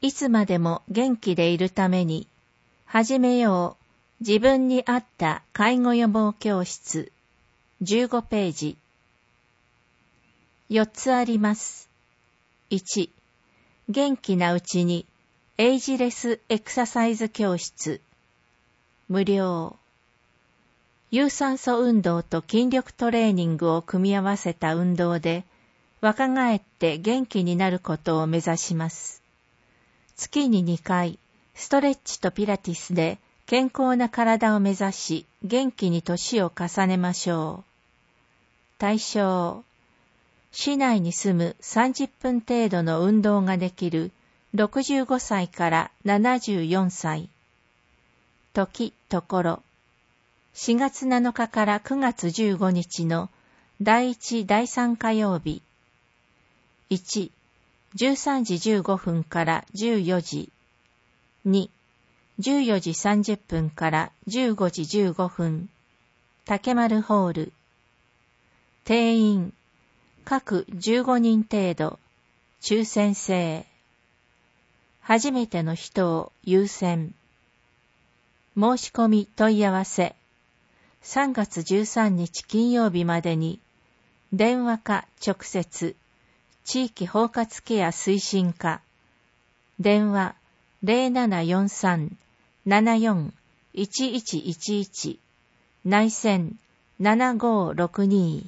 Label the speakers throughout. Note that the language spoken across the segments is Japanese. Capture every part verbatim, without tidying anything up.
Speaker 1: いつまでも元気でいるために、始めよう自分に合った介護予防教室。じゅうごページ。よっつあります。いち、元気なうちにエイジレスエクササイズ教室。無料。有酸素運動と筋力トレーニングを組み合わせた運動で、若返って元気になることを目指します。月ににかい、ストレッチとピラティスで健康な体を目指し、元気に年を重ねましょう。対象、市内に住むさんじゅっぷん程度の運動ができるろくじゅうごさいからななじゅうよんさい。時、ところ、しがつなのかからくがつじゅうごにちのだいいち、だいさん火曜日。いち、じゅうさんじじゅうごふんからじゅうよじ。に、じゅうよじさんじゅっぷんからじゅうごじじゅうごふん。竹丸ホール。定員、各じゅうごにん程度。抽選制。初めての人を優先。申し込み問い合わせ。さんがつじゅうさんにち金曜日までに、電話か直接、地域包括ケア推進課、電話 ゼロななよんさん ななよん いちいちいちいち、内線ななごろくに。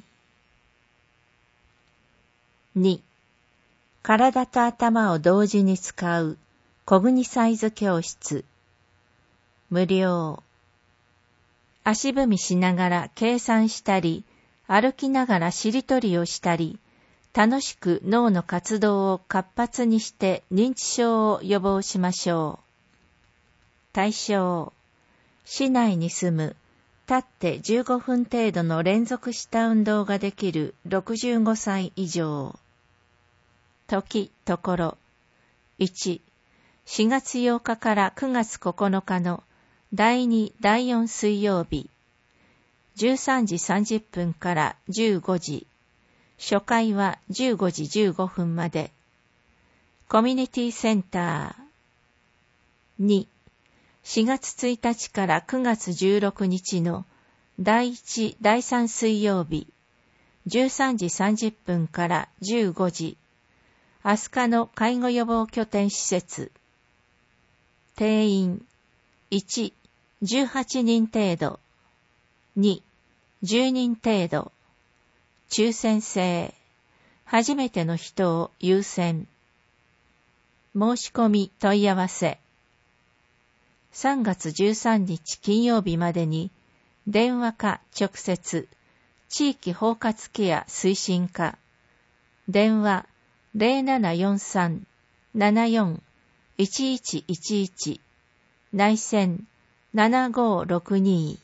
Speaker 1: に、体と頭を同時に使うコグニサイズ教室。無料。足踏みしながら計算したり、歩きながらしりとりをしたり、楽しく脳の活動を活発にして認知症を予防しましょう。対象、市内に住む、立ってじゅうごふん程度の連続した運動ができるろくじゅうごさい以上。時、ところ、いち、しがつようかからくがつここのかのだいに、だいよん水曜日、じゅうさんじさんじゅっぷんからじゅうごじ、初回はじゅうごじじゅうごふんまで。コミュニティセンター。に、しがつついたちからくがつじゅうろくにちのだいいち、だいさん水曜日、じゅうさんじさんじゅっぷんからじゅうごじ、飛鳥の介護予防拠点施設。定員、いち、じゅうはちにん程度。に、じゅうにん程度。抽選制。初めての人を優先。申し込み問い合わせ。さんがつじゅうさんにち金曜日までに、電話か直接、地域包括ケア推進課。電話 ゼロななよんさん ななよん いちいちいちいち、内線ななごろくに。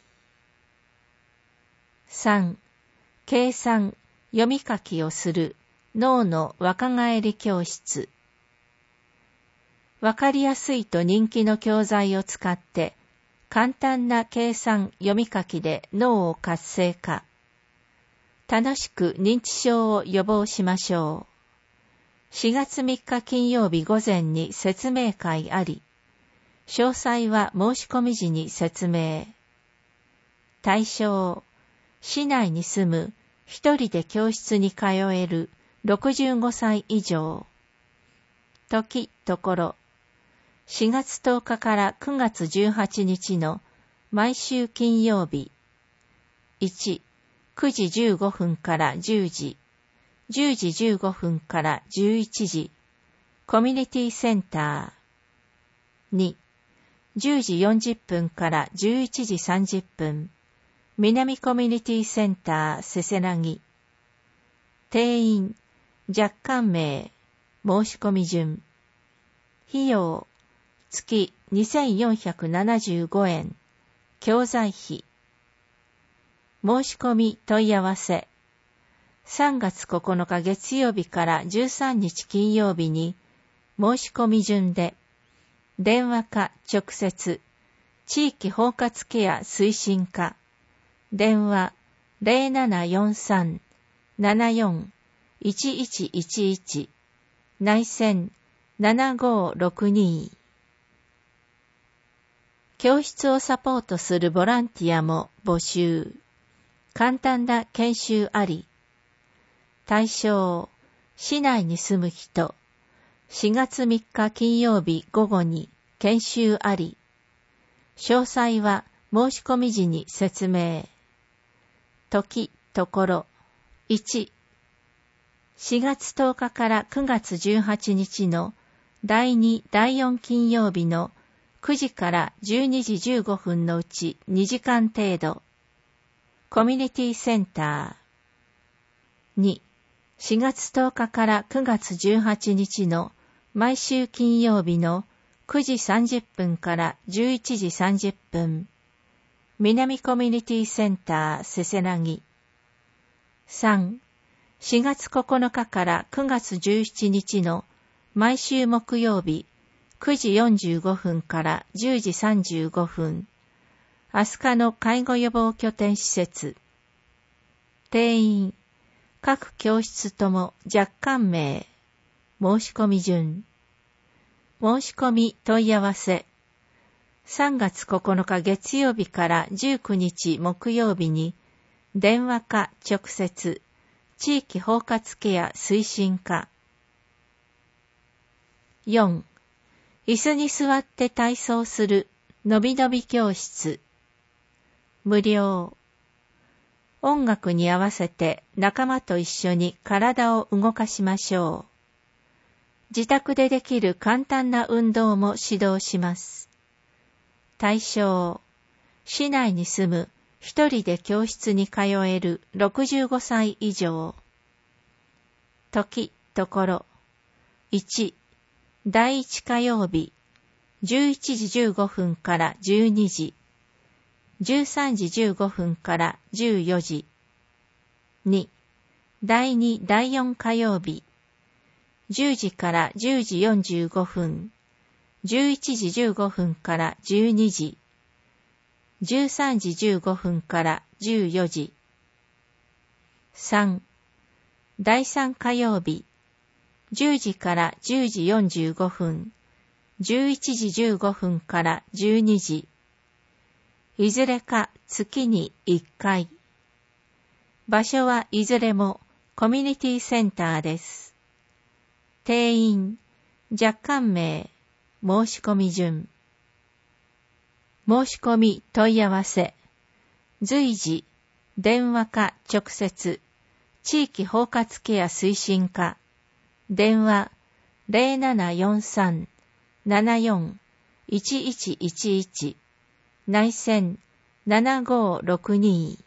Speaker 1: さん、計算、読み書きをする脳の若返り教室。わかりやすいと人気の教材を使って、簡単な計算、読み書きで脳を活性化。楽しく認知症を予防しましょう。しがつみっか金曜日午前に説明会あり、詳細は申し込み時に説明。対象、市内に住む一人で教室に通えるろくじゅうごさい以上。時、ところ、しがつとおかからくがつじゅうはちにちの毎週金曜日。いち、くじじゅうごふんからじゅうじ、じゅうじじゅうごふんからじゅういちじ、コミュニティセンター。に、じゅうじよんじゅっぷんからじゅういちじさんじゅっぷん、南コミュニティセンターせせらぎ。定員、若干名、申し込み順。費用、月にせんよんひゃくななじゅうごえん、教材費。申し込み問い合わせ。さんがつここのか月曜日からじゅうさんにち金曜日に、申し込み順で、電話か直接、地域包括ケア推進課。電話 ゼロななよんさん ななよん いちいちいちいち、内線ななごーろくに。教室をサポートするボランティアも募集。簡単な研修あり。対象、市内に住む人。しがつみっか金曜日午後に研修あり。詳細は申し込み時に説明。時、ところ。いち、しがつとおかからくがつじゅうはちにちのだいに、だいよん金曜日のくじからじゅうにじじゅうごふんのうちにじかん程度。コミュニティセンター。に、しがつとおかからくがつじゅうはちにちの毎週金曜日のくじさんじゅっぷんからじゅういちじさんじゅっぷん。南コミュニティセンターせせなぎ。さん、しがつここのかからくがつじゅうしちにちの毎週木曜日くじよんじゅうごふんからじゅうじさんじゅうごふん。飛鳥の介護予防拠点施設。定員、各教室とも若干名。申し込み順。申し込み問い合わせ。さんがつここのか月曜日からじゅうくにち木曜日に、電話か直接、地域包括ケア推進課。よん、椅子に座って体操するのびのび教室。無料。音楽に合わせて仲間と一緒に体を動かしましょう。自宅でできる簡単な運動も指導します。対象、市内に住む一人で教室に通えるろくじゅうごさい以上。時、ところ。いち、だいいち火曜日、じゅういちじじゅうごふんからじゅうにじ、じゅうさんじじゅうごふんからじゅうよじ。に、だいにだいよん火曜日、じゅうじからじゅうじよんじゅうごふん、じゅういちじじゅうごふんからじゅうにじ、じゅうさんじじゅうごふんからじゅうよじ。さん、だいさん火曜日、じゅうじからじゅうじよんじゅうごふん、じゅういちじじゅうごふんからじゅうにじ。いずれか月にいっかい。場所はいずれもコミュニティセンターです。定員、若干名、申し込み順。申し込み問い合わせ。随時、電話か直接、地域包括ケア推進課。電話 ゼロななよんさん ななよん いちいちいちいち 内線ななごーろくに。